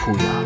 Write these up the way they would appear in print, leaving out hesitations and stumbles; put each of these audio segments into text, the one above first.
پویا.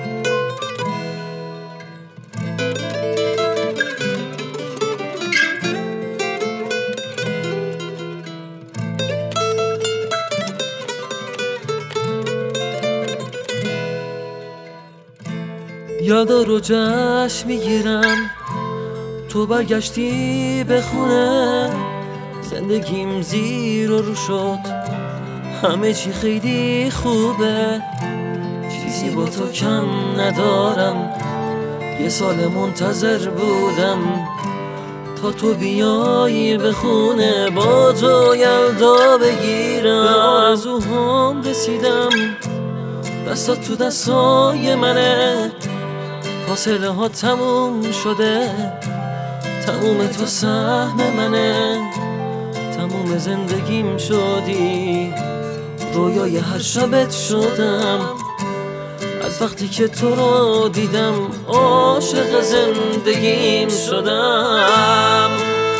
یادا رو جشن میگیرم تو برگشتی به خونه، زندگیم زیر و رو شد، همه چی خیلی خوبه، چیزی با تو کم ندارم، یه سال منتظر بودم تا تو بیایی به خونه با تو یلدا بگیرم. به آرزوهام رسیدم، دستات تو دستای منه، فاصله ها تموم شده، تموم تو سهم منه، تموم زندگیم شدی، رویای هر شبت شدم، از وقتی که تو رو دیدم عاشق زندگیم شدم.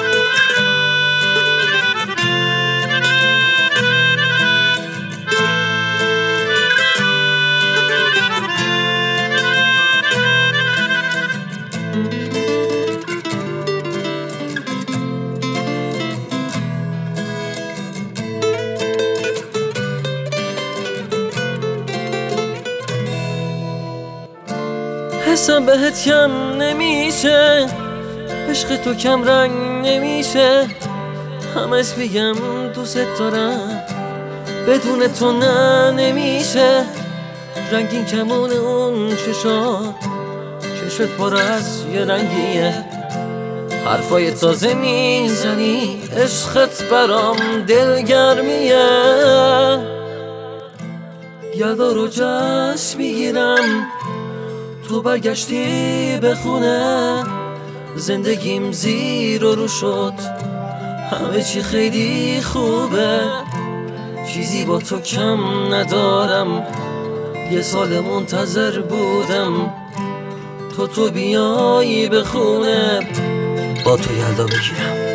حسم بهت کم نمیشه، عشق تو کم رنگ نمیشه، همش میگم دوست دارم، بدون تو نه نمیشه، رنگین کمون اون چشمت پر از یه رنگیه، حرفای تازه میزنی، عشقت برام دلگرمیه. یادا رو جشن میگیرم تو برگشتی به خونه، زندگیم زیر و رو شد، همه چی خیلی خوبه، چیزی با تو کم ندارم، یه سال منتظر بودم تا تو بیایی به خونه با تو یلدا بگیرم.